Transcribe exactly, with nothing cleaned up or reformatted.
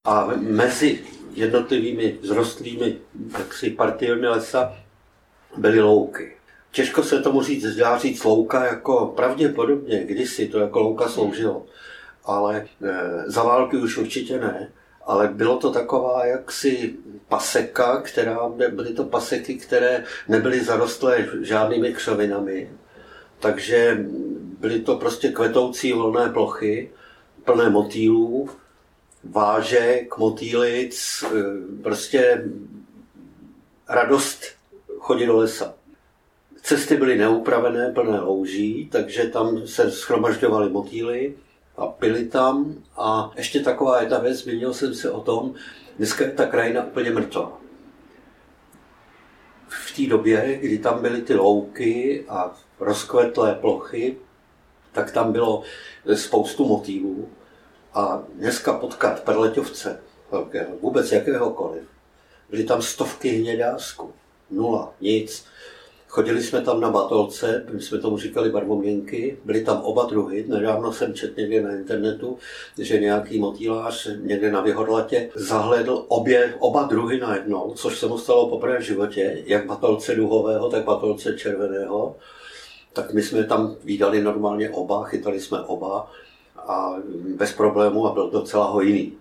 A mezi jednotlivými vzrostlými jaksi partiemi lesa byly louky. Těžko se tomu říct, dá říct louka, jako pravděpodobně kdysi to jako louka sloužilo, ale e, za války už určitě ne, ale bylo to taková jaksi paseka, která, byly to paseky, které nebyly zarostlé žádnými křovinami, takže byly to prostě kvetoucí volné plochy, plné motýlů, vážek, motýlic, prostě radost chodit do lesa. Cesty byly neupravené, plné louží, takže tam se shromažďovaly motýly a pili tam. A ještě taková jedna věc, zmínil jsem se o tom, dneska je ta krajina úplně mrtvá. V té době, kdy tam byly ty louky a rozkvetlé plochy, tak tam bylo spoustu motýlů. A dneska potkat perleťovce, vůbec jakéhokoliv, byly tam stovky hnědásků, nula, nic. Chodili jsme tam na batolce, my jsme tomu říkali barvoměnky, byly tam oba druhy. Nedávno jsem četl někde na internetu, že nějaký motýlář někde na Vyhorlatě zahledl obě, oba druhy najednou, což se mu stalo poprvé v životě, jak batolce duhového, tak batolce červeného. Tak my jsme tam vídali normálně oba, chytali jsme oba a bez problému a byl docela hojný.